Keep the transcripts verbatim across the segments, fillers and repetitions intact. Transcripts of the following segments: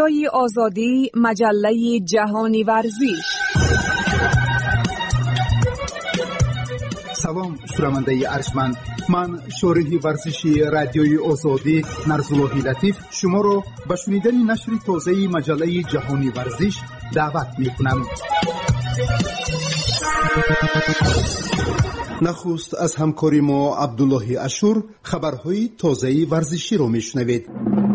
رادیوی آزادی، مجله جهانی ورزش. سلام شنونده ارجمند، من شارح ورزشی رادیوی آزادی نرزاللهی لطیف شما را به شنیدن نشر تازه مجله جهانی ورزش دعوت می‌کنم. نخست از همکاری ما عبدالله اشور خبرهای تازه ورزشی را میشنوید.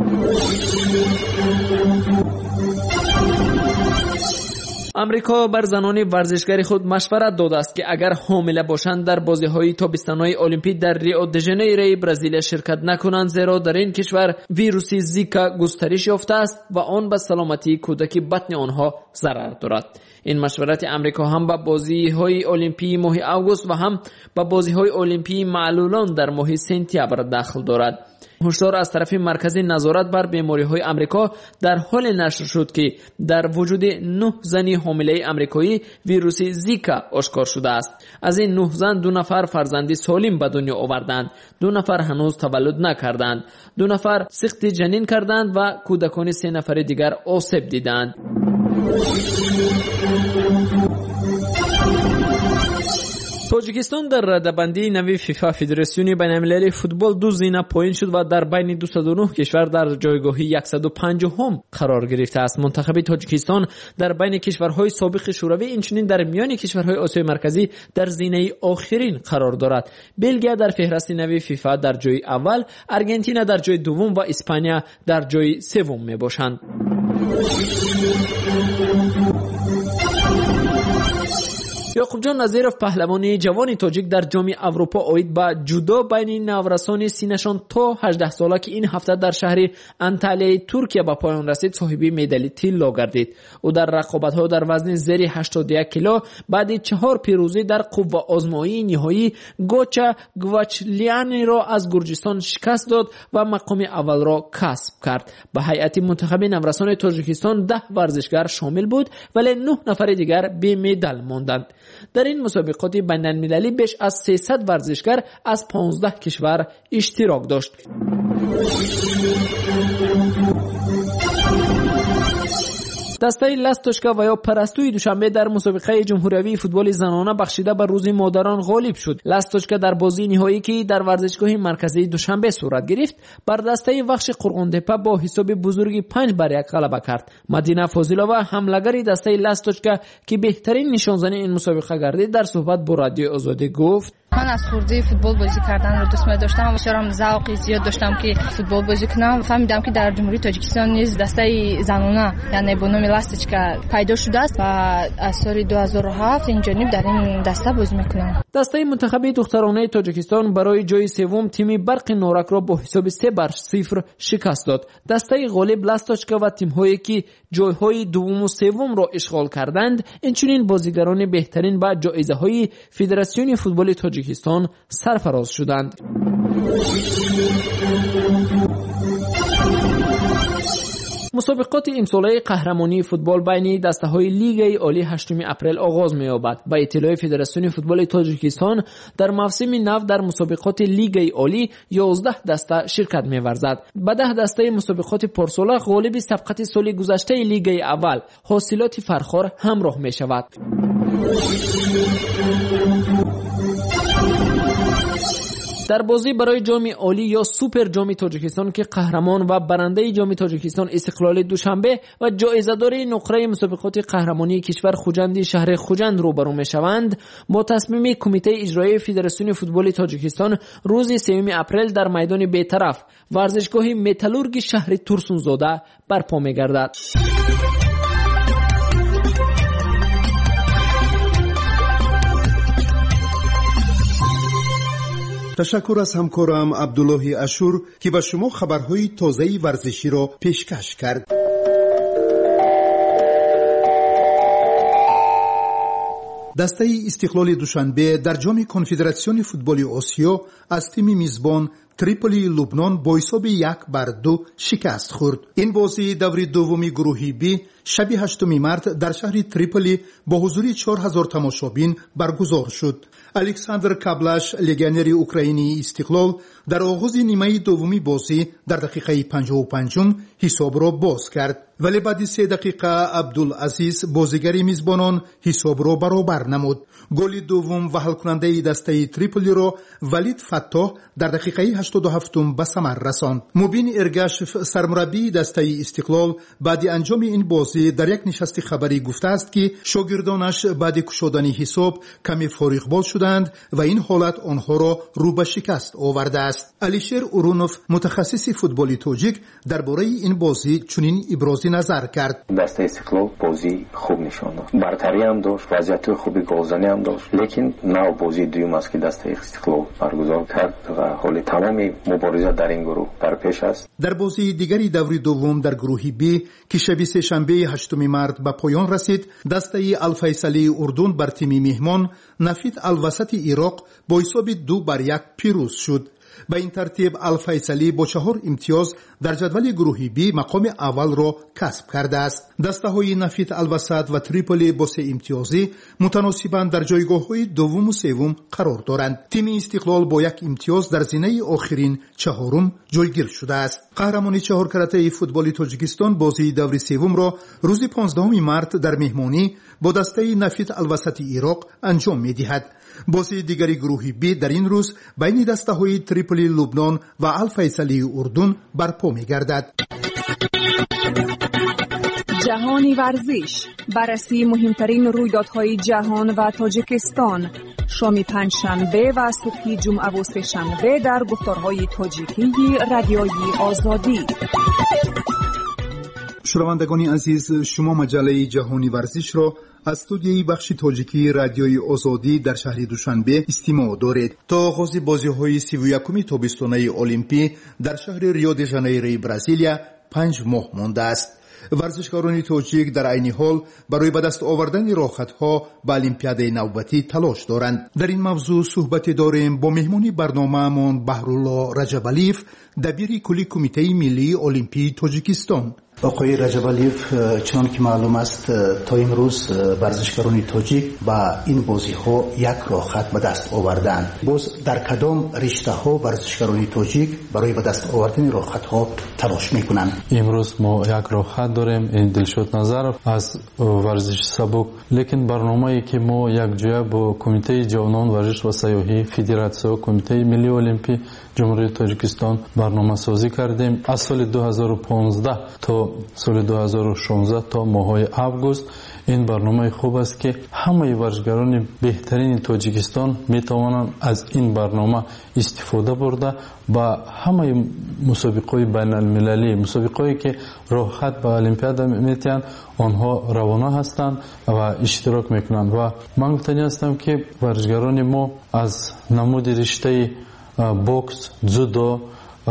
امریکا بر زنان ورزشکار خود مشورت داده است که اگر حامله باشند در بازی‌های تابستانی المپیک در ریو د ژانیرو برزیل شرکت نکنند، زیرا در این کشور ویروس زیکا گسترش یافته است و آن به سلامتی کودک بطن آنها ضرر دارد. این مشورت امریکا هم به بازی‌های المپیک ماه آگوست و هم به بازی‌های المپیک معلولان در ماه سپتامبر داخل دارد. هشدار از طرف مرکز نظارت بر بیماری‌های امریکا در حال نشر شد که در وجود نه زن حامله امریکایی ویروس زیکا آشکار شده است. از این نه زن دو نفر فرزندی سالم به دنیا آوردند، دو نفر هنوز تولد نکردند، دو نفر سقط جنین کردند و کودکان سه نفر دیگر آسیب دیدند. تاجیکستان در رده‌بندی نوی فیفا فدراسیون بین‌المللی فوتبال دو زینه پایین شد و در بین دویست و نه کشور در جایگاه صد و پنجم قرار گرفته است. منتخب تاجیکستان در بین کشورهای سابق شوروی اینچنین در میان کشورهای آسیای مرکزی در زینه آخرین قرار دارد. بلژیا در فهرست نوی فیفا در جای اول، آرژانتین در جای دوم و اسپانیا در جای سوم میباشند. یعقوب جان نظیرов پهلوانی جوان تاجیک در جام اروپا آید به جودو بین نورسان سینشان تا هجده ساله که این هفته در شهر انتالیای ترکیه به پایان رسید صاحب مدال طلا گردید. او در رقابت‌ها در وزن زیر هشتاد و یک کیلو بعد چهار پیروزی در قوه آزمایی نهایی گوچا گواچلیانی را از گرجستان شکست داد و مقام اول را کسب کرد. به هیئت منتخب نورسان تاجیکستان ده ورزشکار شامل بود ولی نه نفر دیگر بی مدال ماندند. در این مسابقات بین‌المللی بیش از سیصد ورزشکار از پانزده کشور اشتراک داشت. دسته لاستوچکا و یا پرستوی دوشنبه در مسابقه جمهوری فوتبال زنانه بخشیده به روز مادران غالب شد. لاستوچکا در بازی نهایی که در ورزشگاه مرکزی دوشنبه صورت گرفت بر دسته وخش قرغن‌تپه با حساب بزرگی پنج بر یک غلبه کرد. مدینه فاضلова حمله‌گر دسته لاستوچکا که بهترین نشانزن این مسابقه گردید در صحبت با رادیو آزادی گفت: من از خردی فوتبال بازی کردن رو دوست داشتم و شرم ذوقی زیاد داشتم که فوتبال بازی کنم. فهمیدم که در جمهوری تاجیکستان نیز دسته زنانه یعنی به نام لاستوچکا پیدا شده است و از سال دو هزار و هفت این جانب در این دسته بازی میکنم. دسته منتخب دخترانه تاجیکستان برای جای سوم تیم برق نورک را با حساب سه بر صفر شکست داد. دسته غالب لاستوچکا و تیم‌هایی که جای‌های دوم و سوم را اشغال کردند اینچنین بازیگران بهترین با جایزه‌های فدراسیون فوتبال تاجیکستان سرفراز شدند. مسابقات امساله قهرمانی فوتبال بین دسته‌های لیگ عالی هشتم اپریل آغاز می‌یابد. با اطلاع فدراسیون فوتبال تاجیکستان در موسم نو در مسابقات لیگ عالی یازده دسته شرکت می‌ورزد. به ده دسته مسابقات پرساله غالب سبقت سال گذشته لیگ اول حاصلات فرخار همراه می‌شود. در بازی برای جام عالی یا سوپر جام تاجیکستان که قهرمان و برنده جام تاجیکستان استقلال دوشنبه و جایزه‌دار نقره مسابقات قهرمانی کشور خوجند شهر خوجند روبرو می‌شوند، با تصمیم کمیته اجرایی فدراسیون فوتبال تاجیکستان روز سوم اپریل در میدان بی‌طرف ورزشگاه متالورگ شهر تورسونزاده برپا می‌گردد. تشکر از همکارم عبدالله اشور که به شما خبرهای تازه ورزشی را پیشکش کرد. دسته استقلال دوشنبه در جام کنفدراسیون فوتبال آسیا از تیم میزبان تریپولی لبنان با حساب یک بر دو شکست خورد. این بازی دور دومی گروهی بی شب هشتم مارس در شهر تریپولی با حضور چهار هزار تماشابین برگزار شد. александр каблаш, легионери украинии истиқлол, дар оғози нимаи дуввуми бозӣ дар дақиқаи панҷоҳу панҷум ҳисобро боз кард, вале баъди се дақиқа абдулазиз бозигари мизбонон ҳисобро баробар намуд. голи дуввум ва ҳалкунандаи дастаи триполиро валид фаттоҳ дар дақиқаи ҳаштоду ҳафтум ба самар расонд. мубин эргашев, сармураббии дастаи истиқлол, баъди анҷоми ин бозӣ дар як нишасти хабарӣ гуфтааст ки шогирдонаш баъди кушодани ҳисоб каме фориғбол шуданд ва ин ҳолат онҳоро рӯ ба шикаст овардааст. алишер урунов, мутахассиси футболи тоҷик, дар бораи ин бозӣ чунин ибрози назар кард. дастаи истиқлол бозӣ хуб нишон дод, бартариам дошт, вазъиятҳои хуби голзаниам дошт, лекин нав бозии дуюм аст ки дастаи истиқлол баргузор кард ва ҳоли тамоми мубориза дар ин гурӯҳ дар пеш аст. дар бозии дигари даври дуввум дар гурӯҳи б ки шаби сешанбеи ҳаштуми март ба поён расид, дастаи алфайсалии урдун бар тими меҳмон нафит алвасати ироқ бо ҳисоби ду бар як пирӯз шуд. ба ин тартиб алфайсалӣ бо чаҳор имтиёз дар ҷадвали гурӯҳи б мақоми аввалро касб кардааст. дастаҳои нафит алвасат ва триполи бо се имтиёзӣ мутаносибан дар ҷойгоҳҳои дуввуму севум қарор доранд. тими истиқлол бо як имтиёз дар зинаи охирин чаҳорум ҷойгир шудааст. қаҳрамони чаҳоркаратаи футболи тоҷикистон бозии даври севумро рӯзи понздаҳуми март дар меҳмонӣ бо дастаи нафит алвасати ироқ анҷом медиҳад. бозии дигари гурӯҳи б дар ин рӯз байни дастаҳои триполи лубнон ва алфайсалии урдун барпо мегардад. ҷаҳони варзиш, баррасии муҳимтарин рӯйдодҳои ҷаҳон ва тоҷикистон, шоми панҷшанбе ва субҳи ҷумъаву сешанбе дар гуфторҳои тоҷикии радиои озодӣ. шунавандагони азиз, шумо маҷалаи ҷаҳони варзишро аз студияи бахши тоҷикии радиои озодӣ дар шаҳри душанбе истимоъ доред. то оғози бозиҳои сиву якуми тобистонаи олимпӣ дар шаҳри рио де жанейрои бразилия панҷ моҳ мондааст. варзишкорони тоҷик дар айни ҳол барои ба даст овардани роҳхатҳо ба олимпиадаи навбатӣ талош доранд. дар ин мавзӯъ суҳбате дорем бо меҳмони барномаамон баҳрулло раҷабалиев, дабири кулли кумитаи миллии олимпии тоҷикистон. آقای رجب‌علیев, چنان که معلوم است تا امروز ورزشکاران تاجیک با این بازی ها یک راحت به دست آوردند. باز در کدام رشته ها ورزشکاران تاجیک برای به دست آوردن راحت ها تلاش میکنند؟ امروز ما یک راحت داریم، این دلشاد نظرов از ورزش سبک، لیکن برنامه‌ای که ما یک جای با کمیته جوانان ورزش و سیاحی فدراسیون کمیته ملی المپی جمهوری تاجیکستان برنامه سازی کردیم. از سال دو هزار و پانزده تا سال دو هزار و شانزده تا ماهای август این برنامه خوب است که همه ورزشکاران بهترین تاجیکستان می توانند از این برنامه استفاده برده با همه مسابقات بین المللی، مسابقاتی که راحت به المپیاد میتیان آنها روانه هستند و اشتراک میکنند. و من گفتنی هستم که ورزشکاران ما از نمود رشته بوکس، جودو،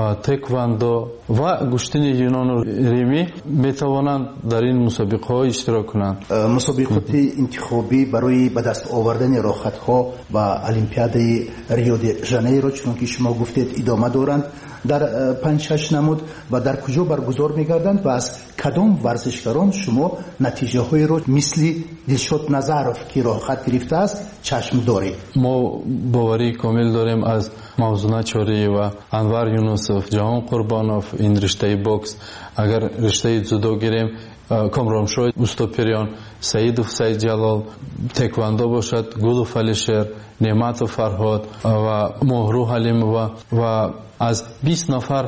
تکواندو و گشتنی یونان و ریمی میتوانند در این مسابقه ها اشتراک کنند. مسابقات انتخابی برای به دست آوردن راحت ها و المپیاد ریو دی ژانیرو چون که شما گفتید ادامه دارند در پنج شش نمود و در کجا برگزار میگردند و از کدام ورزشکاران شما نتیجه های رو مثل دلشاد نظرов که راحت گرفته است چشم دارید؟ ما باوری کامل داریم از موزونه چاری و انور یونسوف، جهان قربانوف این رشته بوکس. اگر رشته جودو گیریم کامرانشوی استوپریان، سعیدوف سعید جلال، تکواندو باشد گلوف علیشر، نعمتوف فرهاد و مهرو حلیم و و از بیست نفر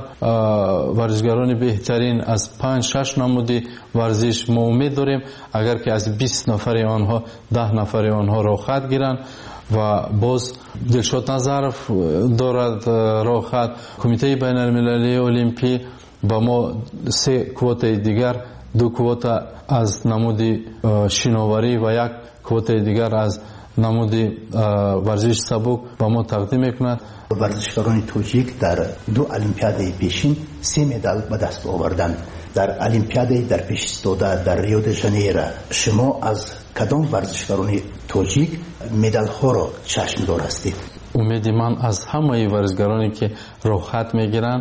ورزشکاران بهترین از پنج شش نمودی ورزش ما امید داریم اگر که از بیست نفر آنها ده نفر آنها راحت گیرند و باز دلشاد نظرов دارد راحت. کمیته بین المللی المپی با ما سه کوته دیگر، دو کوته از نمودی شناوری و یک کوته دیگر از نمودی ورزش سبک با ما تقدیم میکند. ورزشکاران توجیک در دو المپیاد پیشین سه مدال به دست آوردند. در المپیاد در پیش استاده در ریو دی ژانیرو شما از کدام ورزشکاران توجیک مدال ها را چشم دار هستید؟ امید من از همه ورزشکارانی که راحت میگیرند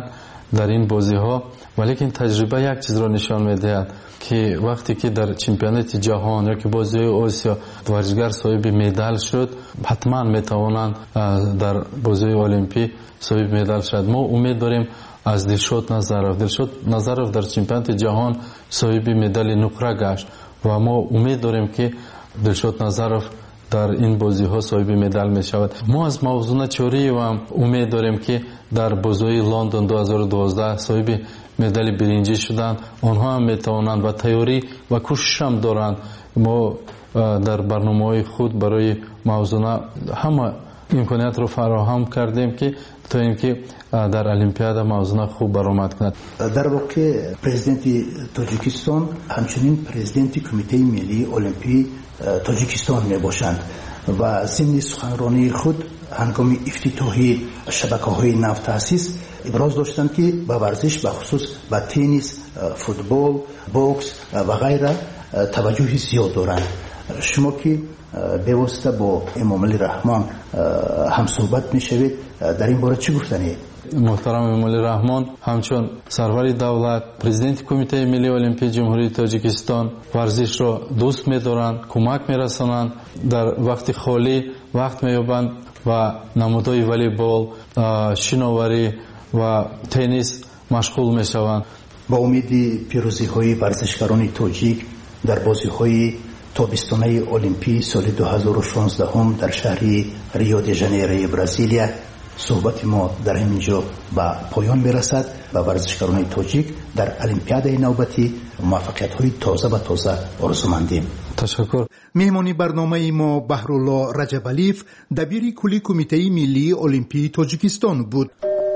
در این بازی ها. ولیکن تجربه یک چیز را نشان میدهد که وقتی که در چمپیونات جهان یا که بازی آسیا ورزشگر صاحب مدال شد، حتما میتوانند در بازی المپیک صاحب مدال شد. ما امید داریم از دلشاد نظرов. دلشاد نظرов در چمپیونات جهان صاحب مدال نقره گشت و ما امید داریم که دلشاد نظرов در این بازی ها صاحب مدال می شود. ما از موضوع چوری و امید داریم که در بازی لندن دو هزار و دوازده صاحب مدال برنجی شدند. آنها هم می توانند و تیاری و کوشش هم دارند. ما در برنامه خود برای موضوع همه امکانات رو فراهم کردیم که تا اینکه در المپیاد موضوع خوب برآمد کند. در واقع پرزیدنت تاجیکستان همچنین پرزیدنت کمیته ملی المپی تاجیکستان می باشند و ضمن سخنرانی خود هنگام افتتاحی شبکه‌های نو تأسیس ابراز داشتند که به ورزش به خصوص به تنیس، فوتبال، بوکس و غیره توجه زیاد دارند. شما که به واسطه با امام علی رحمان هم صحبت میشوید، در این باره چی گفتنی؟ محترم امام علی رحمان همچون سرور دولت پرزیدنت کمیته ملی المپیک جمهوری تاجیکستان ورزش را دوست می‌دارند، کمک می‌رسانند، در وقت خالی وقت می‌یابند و نمودهای والیبال، شناوری و تنیس مشغول می‌شوند. با امید پیروزی‌های ورزشکاران تاجیک در بازی‌های تابستانه المپیک سال دو هزار و شانزده هم در شهر ریو دی ژانیرو برزیلیا صحبت ما در همینجا به پایان میرسد و ورزشکاران تاجیک در المپیاد نوبتی موفقیت‌های تازه و تازه آرزومندیم. تشکر. مهمانی برنامه ما بهرالله رجب‌علیف، دبیر کلی کمیته ملی المپیک تاجیکستان بود.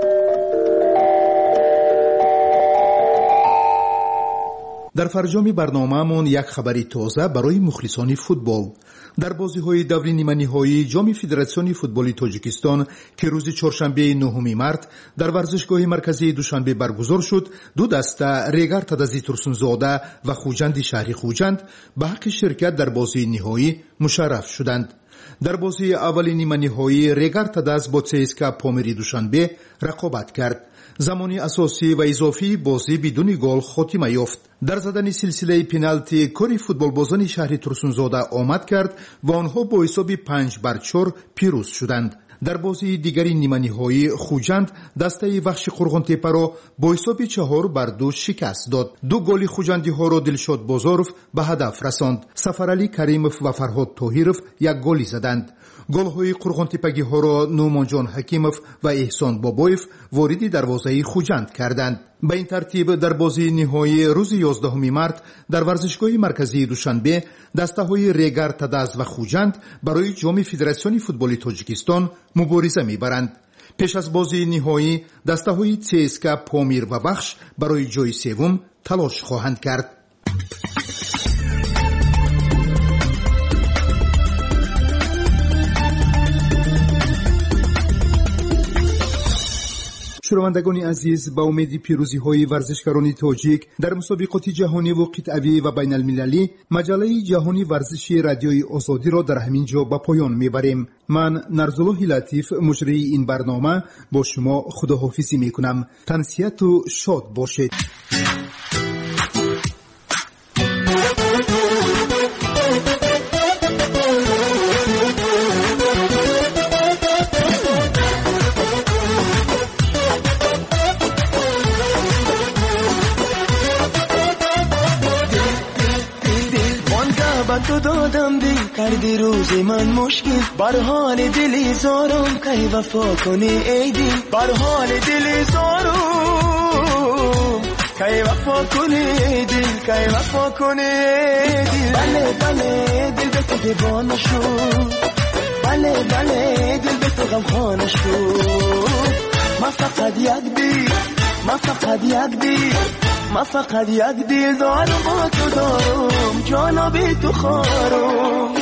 در فرجام برنامه‌مون یک خبری تازه برای مخلصان فوتبال. در بازی‌های دور نیمه‌نهایی جام فدراسیون فوتبال تاجیکستان که روز چهارشنبه نهم مارس در ورزشگاه مرکزی دوشنبه برگزار شد، دو دسته ریگر تدازی ترسونزاده و خوجند شهری خوجند به حق شرکت در بازی نهایی مشرف شدند. در بازی اول نیمه نهایی ریگر تداز با سیسکا پامری دوشنبه رقابت کرد. زمانی اساسی و اضافی بازی بدون گل خاتمه یافت. در زدن سلسله پنالتی کاری فوتبال بازان شهر ترسونزاده آمد کرد و آنها با حساب پنج بر چهار پیروز شدند. در بازی دیگری نیمه نهایی خوجند دسته وحش قرغنتپه را با حساب چهار بر دو شکست داد. دو گل خوجندی ها را دلشاد بازاروف به هدف رساند. سفرعلی کریموف و فرهاد طاهیروف یک گلی زدند. گل های قرغنتپگی ها را نومان جان حکیموف و احسان بابایف وارد دروازه خوجند کردند. به این ترتیب در بازی نهایی روز یازدهم مارس در ورزشگاه مرکزی دوشنبه دسته های ریگر تداز و خوجند برای جام فدراسیون فوتبال تاجیکستان مبارزه میبرند. پیش از بازی نهایی دسته های سیسکا پامیر و بخش برای جای سوم تلاش خواهند کرد. شنوندگان عزیز، با امید پیروزی های ورزشکاران تاجیک در مسابقات جهانی و قطعی و بین المللی مجله جهانی ورزش رادیوی آزادی را در همین جا به پایان میبریم. من نرزالله لطیف مجری این برنامه با شما خداحافظی میکنم. تنسیت و شاد باشید. تو دادم دی کردی روز من مشکل، بر حال دلی زارم کی وفا کنی ای دل، بر حال دلی زارم کی وفا کنی ای دل، کی وفا کنی ای دل. بله بله دل به تو دیوانه شد، بله بله دل به تو غمخانه شد. ما فقط یک دل، ما فقط یک دل، ما فقط یک دل دارم با تو دارم، جانا بی تو خارم.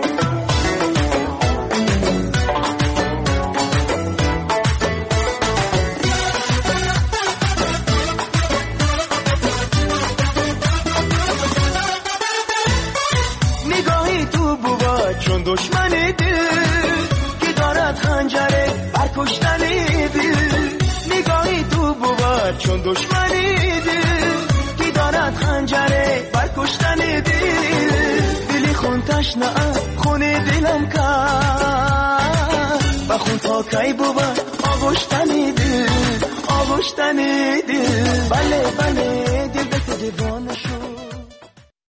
نگاهی تو بود چون دشمنی دل که دارد خنجره بر کشتنی دل. نگاهی تو بود چون دشمنی دل کی دارد خنجره بر کشتن دل دلی خون تشنه خون دلم کرد و خون تا کی بود آغشتن دل آغشتن دل بله بله دل به تو دیوانه